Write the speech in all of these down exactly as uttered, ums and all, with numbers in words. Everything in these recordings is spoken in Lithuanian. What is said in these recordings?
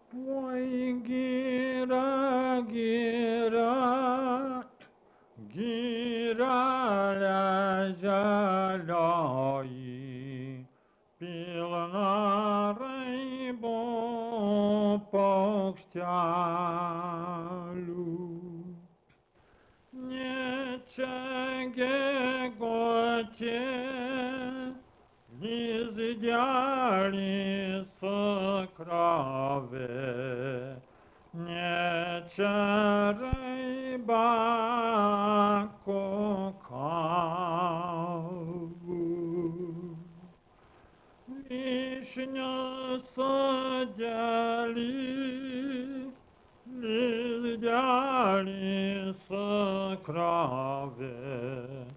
Ой, гира, гира, гираля жаляї, пілна рибу покштялю. Нечеге готе, Низидяли сокрове, нечерей бако каву. Вишня садяли, Низидяли сокрове,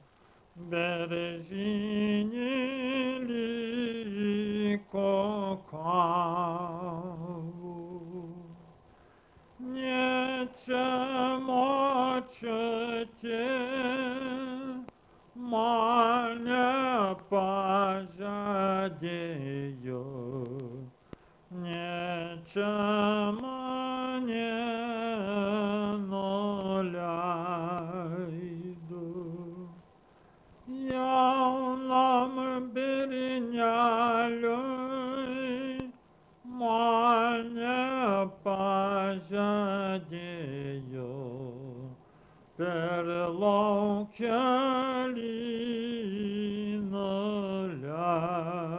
Бережинили кокаву. Нечем очете, маня пожадею, нечем не ноляйду. Yavlam birinyalöy, mane pajadeyo, perlo kelinolaydu.